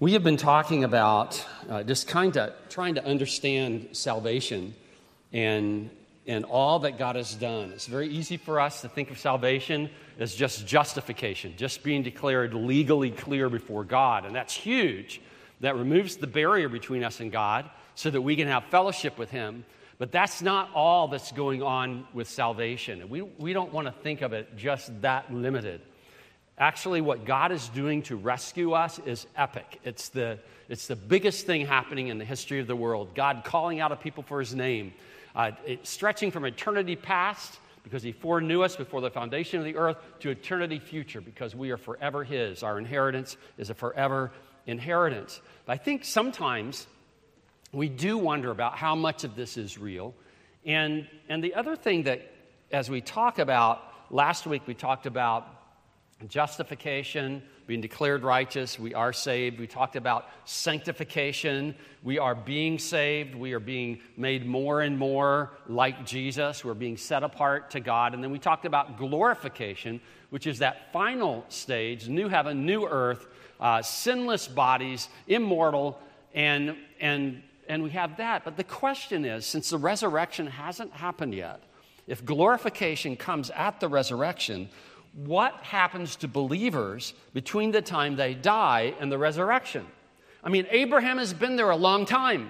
We have been talking about just kind of trying to understand salvation and all that God has done. It's very easy for us to think of salvation as just justification, just being declared legally clear before God. And that's huge. That removes the barrier between us and God so that we can have fellowship with Him. But that's not all that's going on with salvation. We don't want to think of it just that limited. Actually, what God is doing to rescue us is epic. It's the biggest thing happening in the history of the world. God calling out a people for His name. Stretching from eternity past, because He foreknew us before the foundation of the earth, to eternity future, because we are forever His. Our inheritance is a forever inheritance. But I think sometimes we do wonder about how much of this is real. And the other thing that, as we talk about, last week we talked about justification, being declared righteous, we are saved. We talked about sanctification, we are being saved, we are being made more and more like Jesus, we're being set apart to God. And then we talked about glorification, which is that final stage, new heaven, new earth, sinless bodies, immortal, and we have that. But the question is, since the resurrection hasn't happened yet, if glorification comes at the resurrection, what happens to believers between the time they die and the resurrection? I mean, Abraham has been there a long time,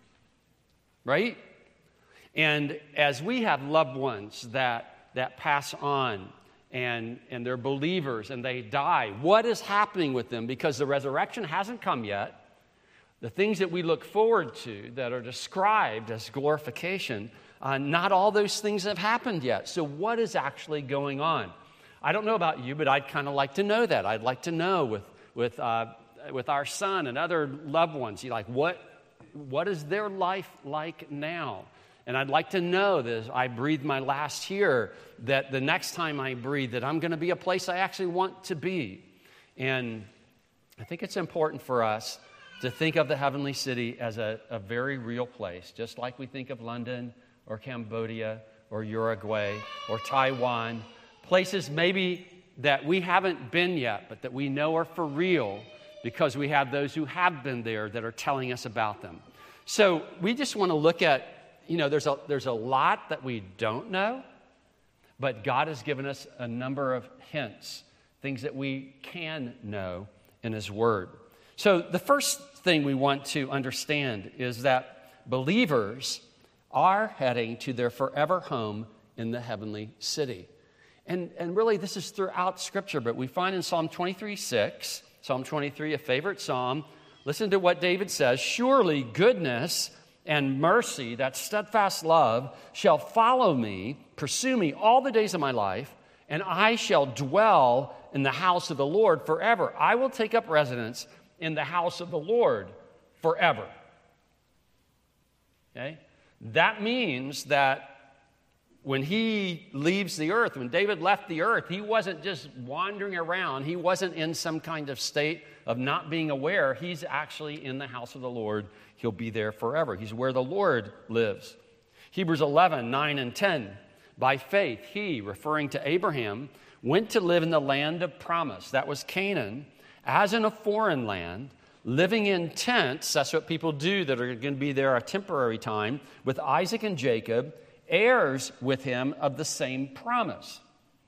right? And as we have loved ones that pass on and they're believers and they die, what is happening with them? Because the resurrection hasn't come yet. The things that we look forward to that are described as glorification, not all those things have happened yet. So what is actually going on? I don't know about you, but I'd kind of like to know that. I'd like to know with our son and other loved ones, what is their life like now? And I'd like to know that as I breathe my last here, that the next time I breathe, that I'm going to be a place I actually want to be. And I think it's important for us to think of the heavenly city as a very real place, just like we think of London or Cambodia or Uruguay or Taiwan, places maybe that we haven't been yet, but that we know are for real because we have those who have been there that are telling us about them. So we just want to look at, there's a lot that we don't know, but God has given us a number of hints, things that we can know in His Word. So the first thing we want to understand is that believers are heading to their forever home in the heavenly city. And really, this is throughout Scripture, but we find in Psalm 23:6, Psalm 23, a favorite psalm, listen to what David says, "Surely goodness and mercy, that steadfast love, shall follow me, pursue me all the days of my life, and I shall dwell in the house of the Lord forever. I will take up residence in the house of the Lord forever." Okay? That means that when he leaves the earth, when David left the earth, he wasn't just wandering around. He wasn't in some kind of state of not being aware. He's actually in the house of the Lord. He'll be there forever. He's where the Lord lives. Hebrews 11, 9 and 10. By faith, he, referring to Abraham, went to live in the land of promise. That was Canaan, as in a foreign land, living in tents. That's what people do that are going to be there a temporary time, with Isaac and Jacob, heirs with him of the same promise.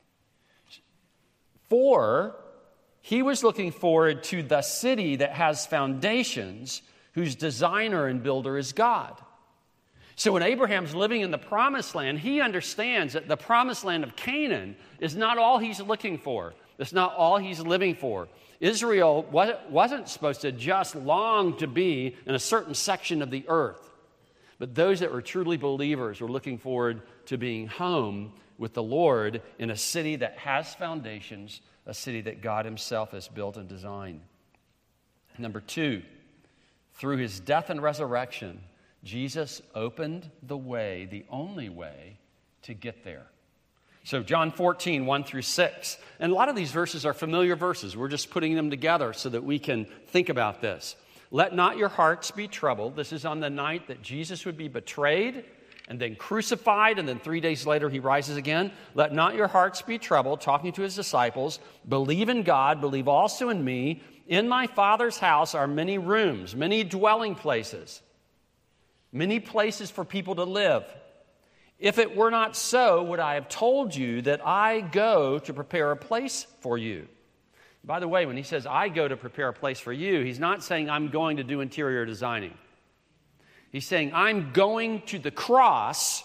For he was looking forward to the city that has foundations, whose designer and builder is God. So when Abraham's living in the promised land, he understands that the promised land of Canaan is not all he's looking for. It's not all he's living for. Israel wasn't supposed to just long to be in a certain section of the earth. But those that were truly believers were looking forward to being home with the Lord in a city that has foundations, a city that God Himself has built and designed. Number 2, through His death and resurrection, Jesus opened the way, the only way, to get there. So John 14, 1 through 6. And a lot of these verses are familiar verses. We're just putting them together so that we can think about this. Let not your hearts be troubled. This is on the night that Jesus would be betrayed and then crucified, and then 3 days later He rises again. Let not your hearts be troubled, talking to His disciples. Believe in God, believe also in me. In my Father's house are many rooms, many dwelling places, many places for people to live. If it were not so, would I have told you that I go to prepare a place for you? By the way, when he says, I go to prepare a place for you, he's not saying I'm going to do interior designing. He's saying I'm going to the cross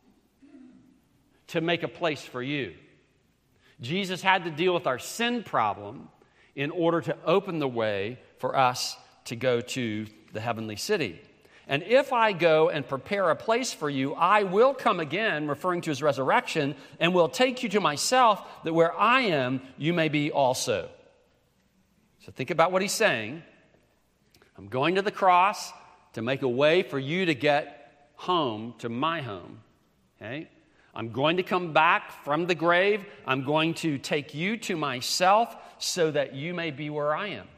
to make a place for you. Jesus had to deal with our sin problem in order to open the way for us to go to the heavenly city. And if I go and prepare a place for you, I will come again, referring to his resurrection, and will take you to myself, that where I am, you may be also. So think about what he's saying. I'm going to the cross to make a way for you to get home to my home. Okay? I'm going to come back from the grave. I'm going to take you to myself so that you may be where I am.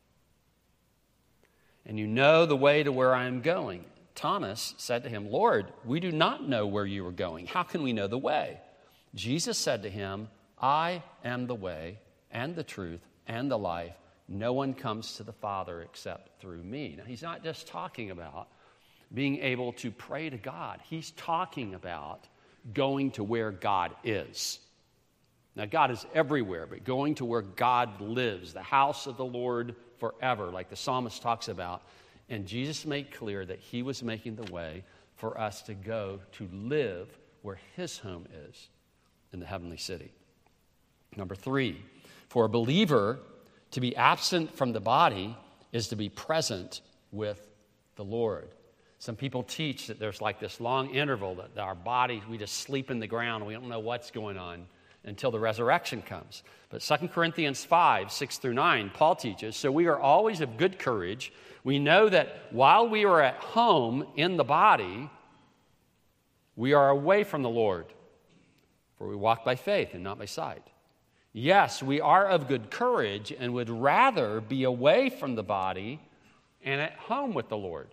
And you know the way to where I am going. Thomas said to him, Lord, we do not know where you are going. How can we know the way? Jesus said to him, I am the way and the truth and the life. No one comes to the Father except through me. Now, he's not just talking about being able to pray to God. He's talking about going to where God is. Now, God is everywhere, but going to where God lives, the house of the Lord forever, like the psalmist talks about. And Jesus made clear that he was making the way for us to go to live where his home is, in the heavenly city. Number 3, for a believer to be absent from the body is to be present with the Lord. Some people teach that there's like this long interval that our bodies, we just sleep in the ground. We don't know what's going on until the resurrection comes. But 2 Corinthians 5, 6 through 9, Paul teaches, so we are always of good courage. We know that while we are at home in the body, we are away from the Lord, for we walk by faith and not by sight. Yes, we are of good courage and would rather be away from the body and at home with the Lord.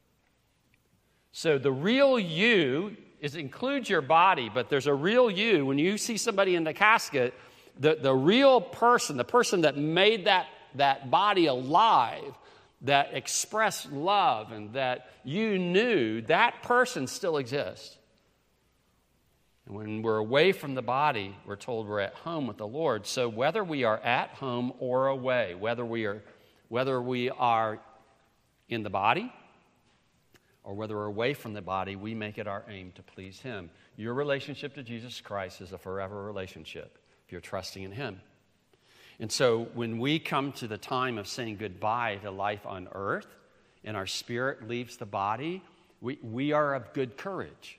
So the real you includes your body, but there's a real you. When you see somebody in the casket, the real person, the person that made that body alive, that expressed love and that you knew, that person still exists. And when we're away from the body, we're told we're at home with the Lord. So whether we are at home or away, whether we are in the body or whether we're away from the body, we make it our aim to please him. Your relationship to Jesus Christ is a forever relationship if you're trusting in him. And so when we come to the time of saying goodbye to life on earth and our spirit leaves the body, we are of good courage.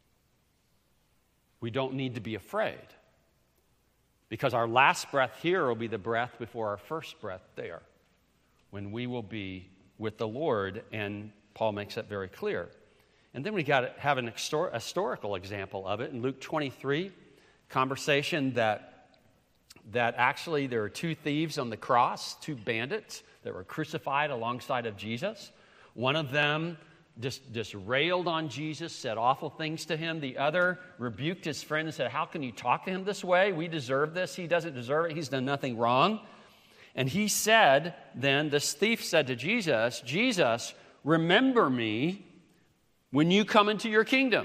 We don't need to be afraid because our last breath here will be the breath before our first breath there, when we will be with the Lord, and Paul makes that very clear. And then we got to have an historical example of it in Luke 23, conversation that actually there are 2 thieves on the cross, 2 bandits that were crucified alongside of Jesus. One of them just railed on Jesus, said awful things to him. The other rebuked his friend and said, how can you talk to him this way? We deserve this. He doesn't deserve it. He's done nothing wrong. And he said, then this thief said to Jesus, Jesus, remember me when you come into your kingdom.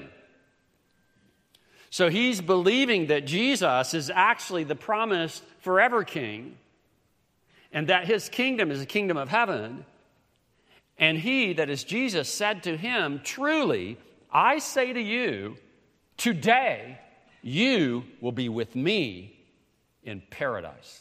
So he's believing that Jesus is actually the promised forever king and that his kingdom is the kingdom of heaven. And he, that is Jesus, said to him, truly, I say to you, today you will be with me in paradise.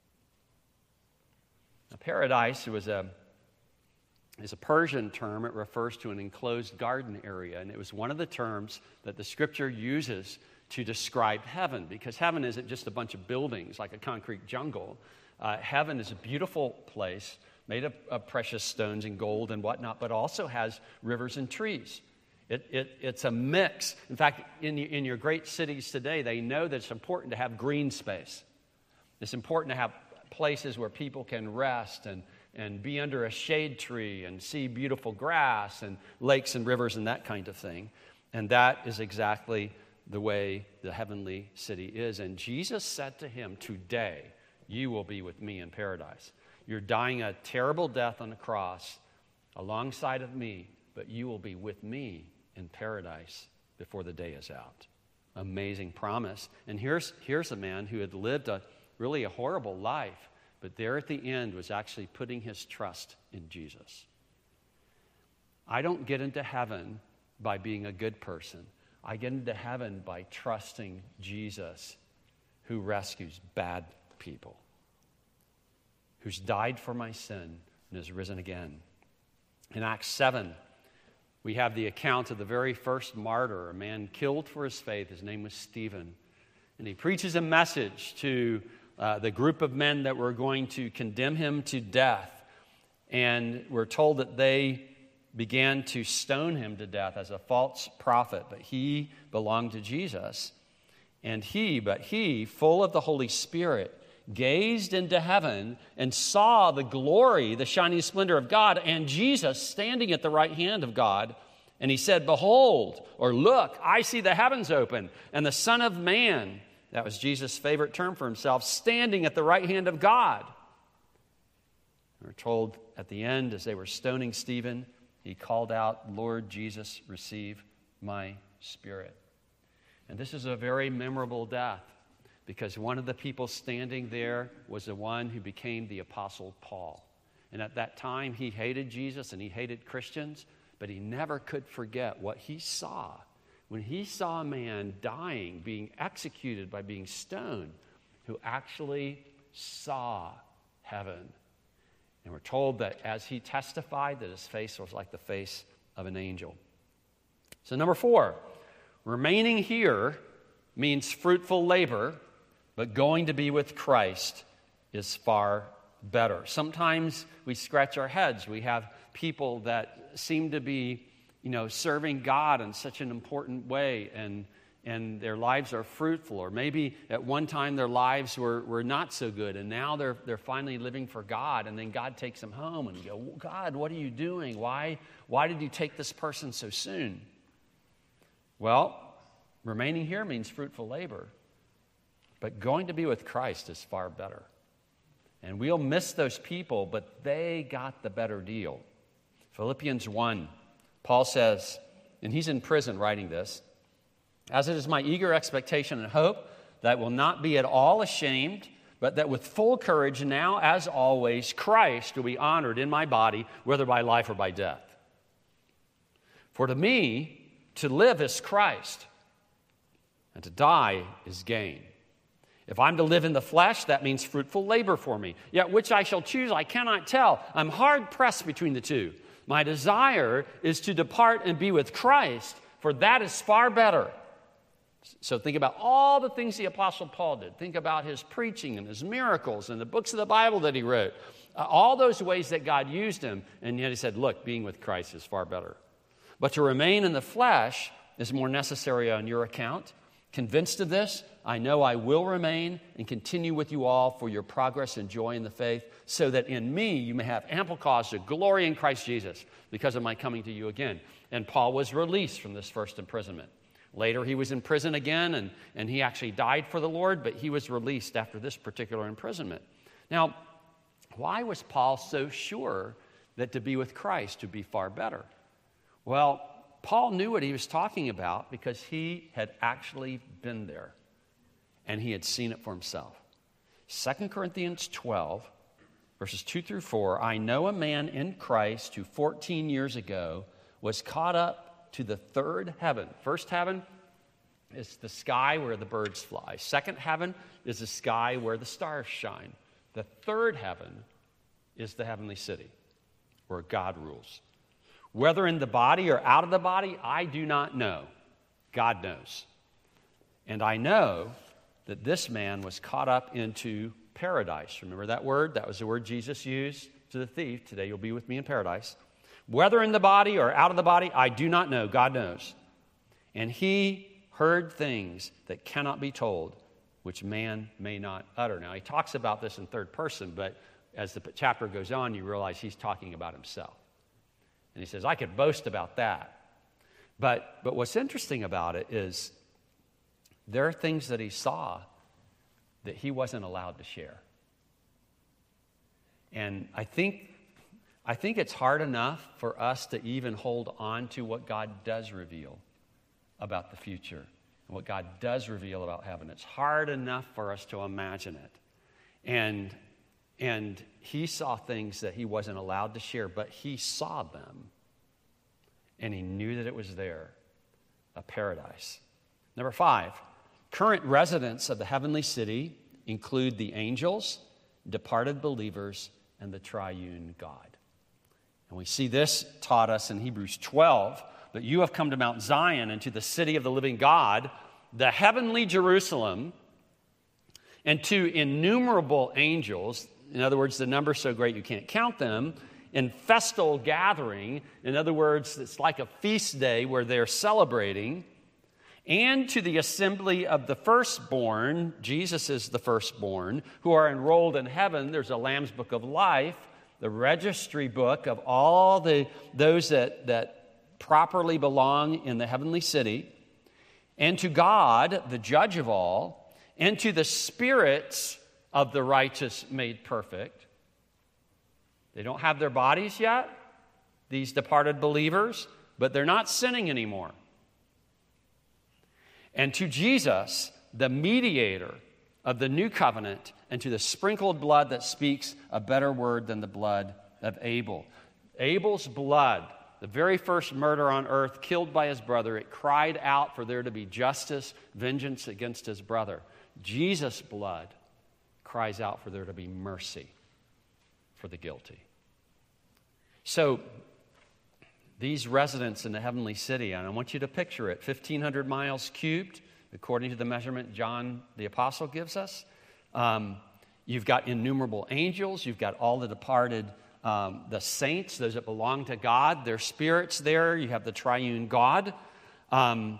Now, paradise is a Persian term. It refers to an enclosed garden area. And it was one of the terms that the Scripture uses to describe heaven, because heaven isn't just a bunch of buildings like a concrete jungle. Heaven is a beautiful place made of precious stones and gold and whatnot, but also has rivers and trees. It's a mix. In fact, in your great cities today, they know that it's important to have green space. It's important to have places where people can rest and be under a shade tree and see beautiful grass and lakes and rivers and that kind of thing. And that is exactly the way the heavenly city is. And Jesus said to him, today you will be with me in paradise. You're dying a terrible death on the cross alongside of me, but you will be with me in paradise before the day is out. Amazing promise. And here's a man who had lived a horrible life, but there at the end was actually putting his trust in Jesus. I don't get into heaven by being a good person. I get into heaven by trusting Jesus, who rescues bad people, who's died for my sin and has risen again. In Acts 7, we have the account of the very first martyr, a man killed for his faith. His name was Stephen. And he preaches a message to the group of men that were going to condemn him to death. And we're told that they began to stone him to death as a false prophet, but he belonged to Jesus. And he, full of the Holy Spirit, gazed into heaven and saw the glory, the shining splendor of God, and Jesus standing at the right hand of God. And he said, "Behold," or "Look, I see the heavens open, and the Son of Man," that was Jesus' favorite term for himself, "standing at the right hand of God." We're told at the end, as they were stoning Stephen, he called out, "Lord Jesus, receive my spirit." And this is a very memorable death, because one of the people standing there was the one who became the Apostle Paul. And at that time, he hated Jesus and he hated Christians, but he never could forget what he saw. When he saw a man dying, being executed by being stoned, who actually saw heaven. And we're told that as he testified, that his face was like the face of an angel. So number 4, remaining here means fruitful labor, but going to be with Christ is far better. Sometimes we scratch our heads. We have people that seem to be, serving God in such an important way, and their lives are fruitful. Or maybe at one time their lives were not so good, and now they're finally living for God, and then God takes them home, and you go, "God, what are you doing? Why did you take this person so soon?" Well, remaining here means fruitful labor. But going to be with Christ is far better. And we'll miss those people, but they got the better deal. Philippians 1, Paul says, and he's in prison writing this, "As it is my eager expectation and hope that I will not be at all ashamed, but that with full courage now, as always, Christ will be honored in my body, whether by life or by death. For to me, to live is Christ, and to die is gain. If I'm to live in the flesh, that means fruitful labor for me. Yet which I shall choose, I cannot tell. I'm hard pressed between the two. My desire is to depart and be with Christ, for that is far better." So think about all the things the Apostle Paul did. Think about his preaching and his miracles and the books of the Bible that he wrote. All those ways that God used him. And yet he said, look, being with Christ is far better. But to remain in the flesh is more necessary on your account. Convinced of this, I know I will remain and continue with you all for your progress and joy in the faith, so that in me you may have ample cause to glory in Christ Jesus because of my coming to you again. And Paul was released from this first imprisonment. Later he was in prison again, and he actually died for the Lord, but he was released after this particular imprisonment. Now, why was Paul so sure that to be with Christ would be far better? Well, Paul knew what he was talking about because he had actually been there and he had seen it for himself. 2 Corinthians 12, verses 2 through 4, "I know a man in Christ who 14 years ago was caught up to the third heaven." First heaven is the sky where the birds fly. Second heaven is the sky where the stars shine. The third heaven is the heavenly city where God rules. "Whether in the body or out of the body, I do not know. God knows. And I know that this man was caught up into paradise." Remember that word? That was the word Jesus used to the thief. "Today you'll be with me in paradise. Whether in the body or out of the body, I do not know. God knows. And he heard things that cannot be told, which man may not utter." Now, he talks about this in third person, but as the chapter goes on, you realize he's talking about himself. And he says, I could boast about that. But what's interesting about it is there are things that he saw that he wasn't allowed to share. And I think it's hard enough for us to even hold on to what God does reveal about the future and what God does reveal about heaven. It's hard enough for us to imagine it. And he saw things that he wasn't allowed to share, but he saw them. And he knew that it was there, a paradise. Number 5, current residents of the heavenly city include the angels, departed believers, and the triune God. And we see this taught us in Hebrews 12, but you have come to Mount Zion and to the city of the living God, the heavenly Jerusalem, and to innumerable angels. In other words, the number's so great you can't count them, in festal gathering. In other words, it's like a feast day where they're celebrating. And to the assembly of the firstborn, Jesus is the firstborn, who are enrolled in heaven. There's a Lamb's Book of Life, the registry book of all those that properly belong in the heavenly city. And to God, the judge of all, and to the spirits of the righteous made perfect. They don't have their bodies yet, these departed believers, but they're not sinning anymore. And to Jesus, the mediator of the new covenant, and to the sprinkled blood that speaks a better word than the blood of Abel. Abel's blood, the very first murder on earth, killed by his brother, it cried out for there to be justice, vengeance against his brother. Jesus' blood cries out for there to be mercy for the guilty. So, these residents in the heavenly city, and I want you to picture it, 1,500 miles cubed, according to the measurement John the Apostle gives us. You've got innumerable angels. You've got all the departed, the saints, those that belong to God, their spirits there. You have the triune God. And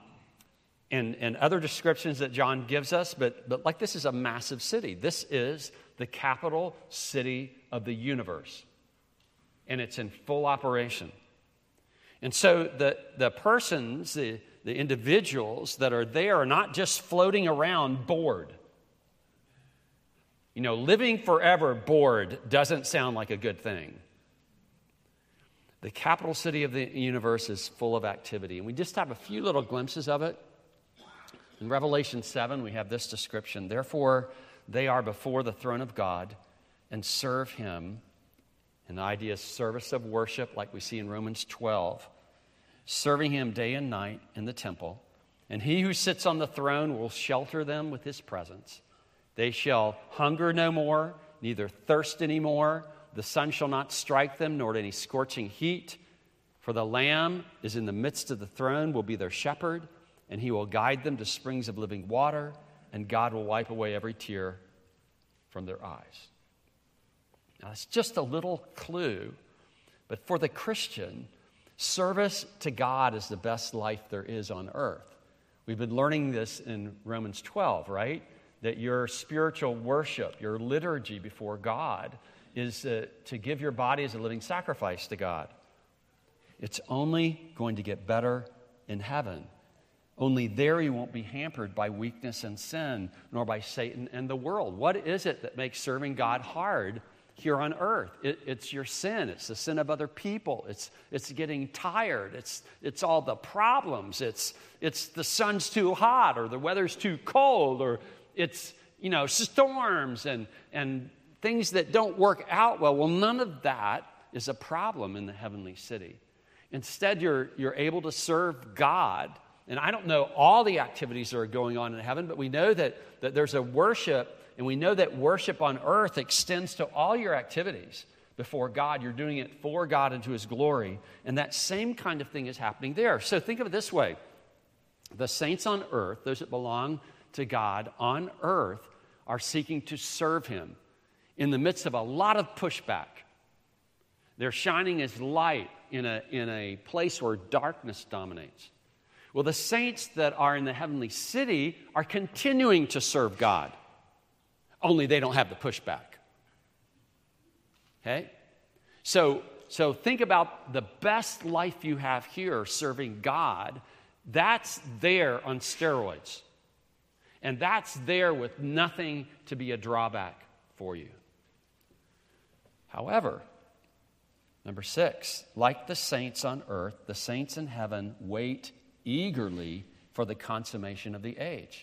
other descriptions that John gives us, but like this is a massive city. This is the capital city of the universe, and it's in full operation. And so the persons, the individuals that are there are not just floating around bored. You know, living forever bored doesn't sound like a good thing. The capital city of the universe is full of activity, and we just have a few little glimpses of it. In Revelation 7, we have this description. Therefore, they are before the throne of God and serve him. And the idea is service of worship, like we see in Romans 12, serving him day and night in the temple. And he who sits on the throne will shelter them with his presence. They shall hunger no more, neither thirst any more. The sun shall not strike them, nor any scorching heat. For the Lamb is in the midst of the throne, will be their shepherd, and he will guide them to springs of living water, and God will wipe away every tear from their eyes. Now, it's just a little clue, but for the Christian, service to God is the best life there is on earth. We've been learning this in Romans 12, right? That your spiritual worship, your liturgy before God, is to give your body as a living sacrifice to God. It's only going to get better in heaven. Only there you won't be hampered by weakness and sin, nor by Satan and the world. What is it that makes serving God hard here on earth? It's your sin. It's the sin of other people. It's getting tired. It's all the problems. It's the sun's too hot, or the weather's too cold, or it's storms and things that don't work out well. Well, none of that is a problem in the heavenly city. Instead, you're able to serve God. And I don't know all the activities that are going on in heaven, but we know that there's a worship, and we know that worship on earth extends to all your activities before God. You're doing it for God and to his glory. And that same kind of thing is happening there. So think of it this way. The saints on earth, those that belong to God on earth, are seeking to serve him in the midst of a lot of pushback. They're shining as light in a place where darkness dominates. Well, the saints that are in the heavenly city are continuing to serve God, only they don't have the pushback. Okay? So think about the best life you have here serving God. That's there on steroids. And that's there with nothing to be a drawback for you. However, number 6, like the saints on earth, the saints in heaven wait eagerly for the consummation of the age.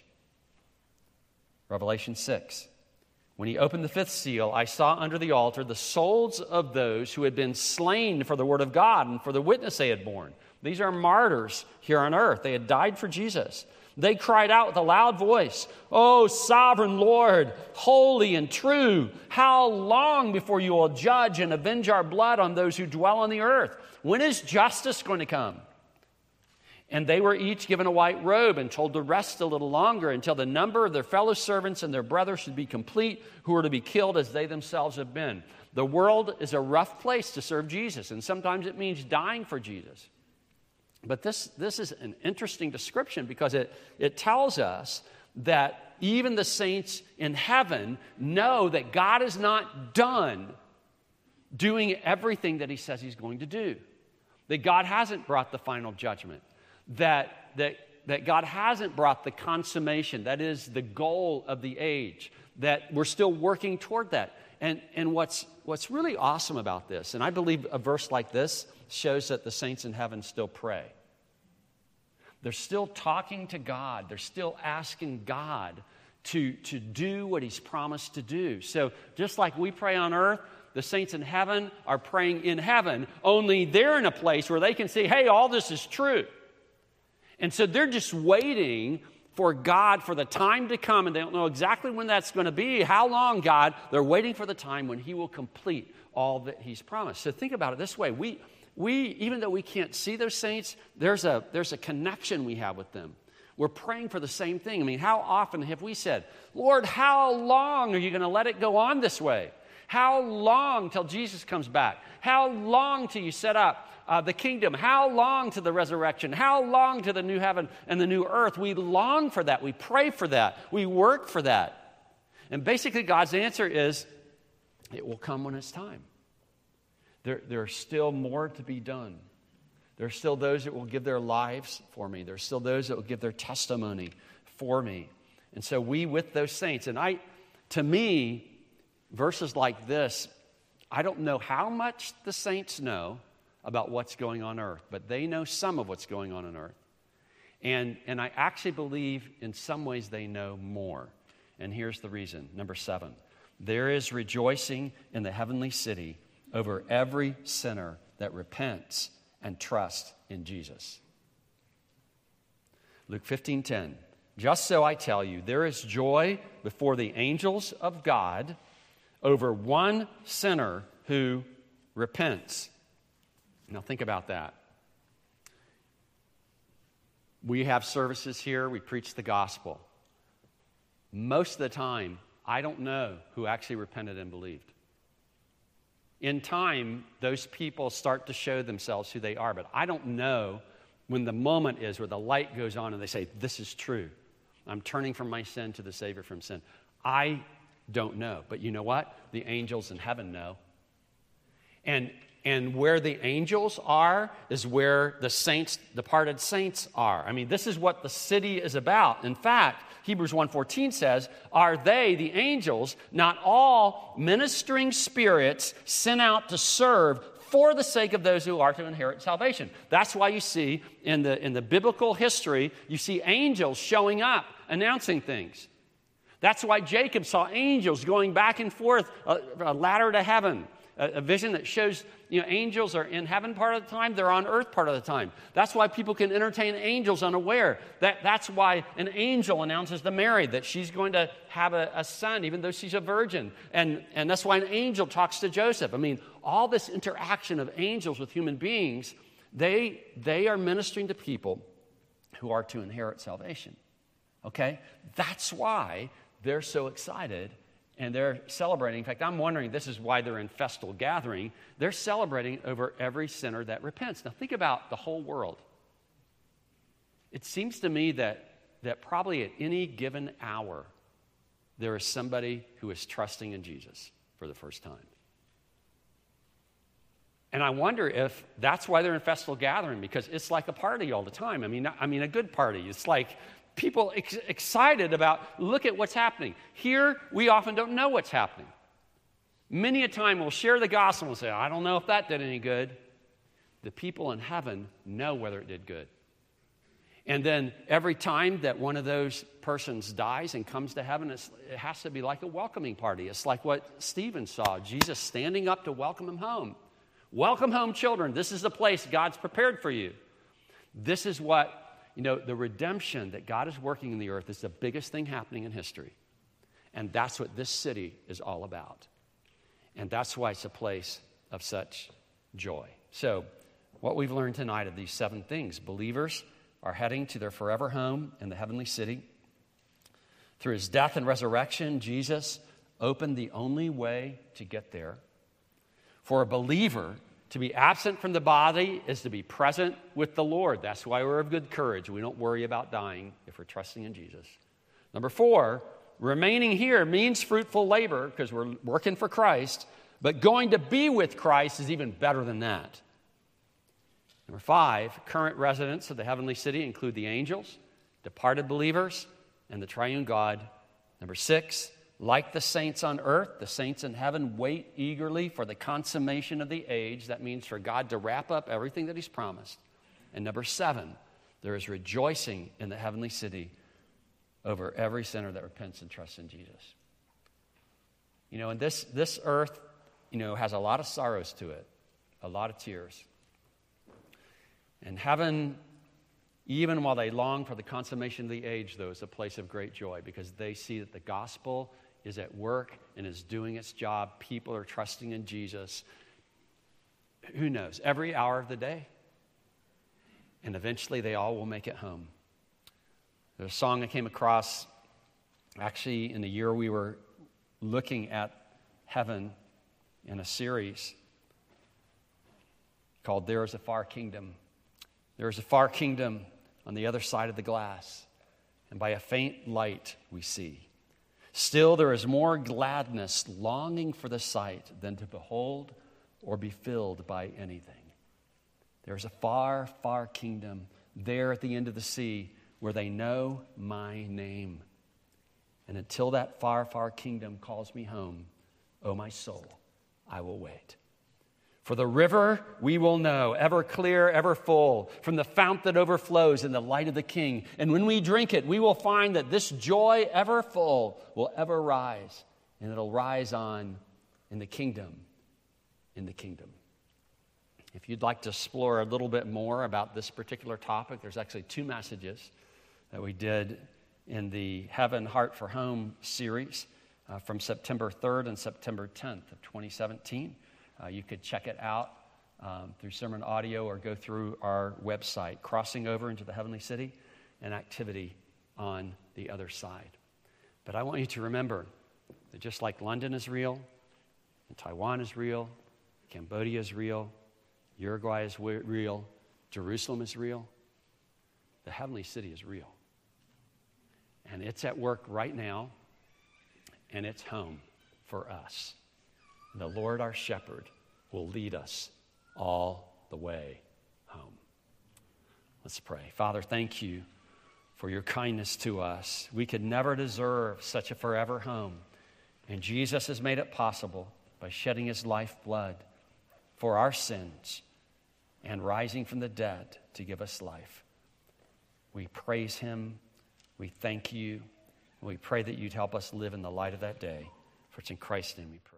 Revelation 6. When he opened the 5th seal, I saw under the altar the souls of those who had been slain for the word of God and for the witness they had borne. These are martyrs here on earth. They had died for Jesus. They cried out with a loud voice, "O sovereign Lord, holy and true, how long before you will judge and avenge our blood on those who dwell on the earth? When is justice going to come?" And they were each given a white robe and told to rest a little longer until the number of their fellow servants and their brothers should be complete, who were to be killed as they themselves have been. The world is a rough place to serve Jesus, and sometimes it means dying for Jesus. But this is an interesting description because it tells us that even the saints in heaven know that God is not done doing everything that he says he's going to do. That God hasn't brought the final judgment. That God hasn't brought the consummation, that is the goal of the age, that we're still working toward that. And what's really awesome about this, and I believe a verse like this shows that the saints in heaven still pray. They're still talking to God. They're still asking God to do what he's promised to do. So just like we pray on earth, the saints in heaven are praying in heaven, only they're in a place where they can say, hey, all this is true. And so they're just waiting for God for the time to come, and they don't know exactly when that's going to be. How long, God? They're waiting for the time when he will complete all that he's promised. So think about it this way. We even though we can't see those saints, there's a connection we have with them. We're praying for the same thing. I mean, how often have we said, Lord, how long are you going to let it go on this way? How long till Jesus comes back? How long till you set up the kingdom? How long to the resurrection? How long to the new heaven and the new earth? We long for that. We pray for that. We work for that. And basically God's answer is, it will come when it's time. There's still more to be done. There are still those that will give their lives for me. There are still those that will give their testimony for me. And so we with those saints, and to me, verses like this, I don't know how much the saints know about what's going on earth, but they know some of what's going on earth. And I actually believe in some ways they know more. And here's the reason. Number 7, there is rejoicing in the heavenly city over every sinner that repents and trusts in Jesus. Luke 15:10. Just so I tell you, there is joy before the angels of God over one sinner who repents. Now think about that. We have services here, we preach the gospel. Most of the time, I don't know who actually repented and believed. In time, those people start to show themselves who they are, but I don't know when the moment is where the light goes on and they say, this is true. I'm turning from my sin to the Savior from sin. I don't know, but you know what? The angels in heaven know. And where the angels are is where the saints, departed saints are. I mean, this is what the city is about. In fact, Hebrews 1:14 says, are they, the angels, not all ministering spirits sent out to serve for the sake of those who are to inherit salvation? That's why you see in the biblical history, you see angels showing up, announcing things. That's why Jacob saw angels going back and forth, a ladder to heaven. A vision that shows, angels are in heaven part of the time, they're on earth part of the time. That's why people can entertain angels unaware. That's why an angel announces to Mary that she's going to have a son, even though she's a virgin. And that's why an angel talks to Joseph. I mean, all this interaction of angels with human beings, they are ministering to people who are to inherit salvation. Okay? That's why they're so excited. And they're celebrating. In fact, I'm wondering, this is why they're in festal gathering. They're celebrating over every sinner that repents. Now, think about the whole world. It seems to me that probably at any given hour, there is somebody who is trusting in Jesus for the first time. And I wonder if that's why they're in festal gathering, because it's like a party all the time. I mean, a good party. It's like people excited about, look at what's happening. Here, we often don't know what's happening. Many a time we'll share the gospel and say, I don't know if that did any good. The people in heaven know whether it did good. And then every time that one of those persons dies and comes to heaven, it has to be like a welcoming party. It's like what Stephen saw, Jesus standing up to welcome him home. Welcome home, children. This is the place God's prepared for you. This is what, the redemption that God is working in the earth is the biggest thing happening in history. And that's what this city is all about. And that's why it's a place of such joy. So, what we've learned tonight of these 7 things: believers are heading to their forever home in the heavenly city. Through his death and resurrection, Jesus opened the only way to get there. For a believer, to be absent from the body is to be present with the Lord. That's why we're of good courage. We don't worry about dying if we're trusting in Jesus. Number 4, remaining here means fruitful labor because we're working for Christ, but going to be with Christ is even better than that. Number 5, current residents of the heavenly city include the angels, departed believers, and the triune God. Number 6, like the saints on earth, the saints in heaven wait eagerly for the consummation of the age. That means for God to wrap up everything that he's promised. And number 7, there is rejoicing in the heavenly city over every sinner that repents and trusts in Jesus. And this earth, has a lot of sorrows to it, a lot of tears. And heaven, even while they long for the consummation of the age, though, is a place of great joy because they see that the gospel is at work and is doing its job. People are trusting in Jesus. Who knows? Every hour of the day. And eventually they all will make it home. There's a song I came across actually in the year we were looking at heaven in a series called There is a Far Kingdom. There is a far kingdom on the other side of the glass, and by a faint light we see. Still there is more gladness longing for the sight than to behold or be filled by anything. There is a far, far kingdom there at the end of the sea where they know my name. And until that far, far kingdom calls me home, O my soul, I will wait. For the river we will know, ever clear, ever full, from the fount that overflows in the light of the King. And when we drink it, we will find that this joy ever full will ever rise. And it'll rise on in the kingdom, If you'd like to explore a little bit more about this particular topic, there's actually 2 messages that we did in the Heaven, Heart for Home series from September 3rd and September 10th of 2017. You could check it out through sermon audio or go through our website, Crossing Over into the Heavenly City, and Activity on the Other Side. But I want you to remember that just like London is real, and Taiwan is real, Cambodia is real, Uruguay is real, Jerusalem is real, the Heavenly City is real. And it's at work right now, and it's home for us. The Lord our shepherd will lead us all the way home. Let's pray. Father, thank you for your kindness to us. We could never deserve such a forever home. And Jesus has made it possible by shedding his lifeblood for our sins and rising from the dead to give us life. We praise him. We thank you. We pray that you'd help us live in the light of that day. For it's in Christ's name we pray.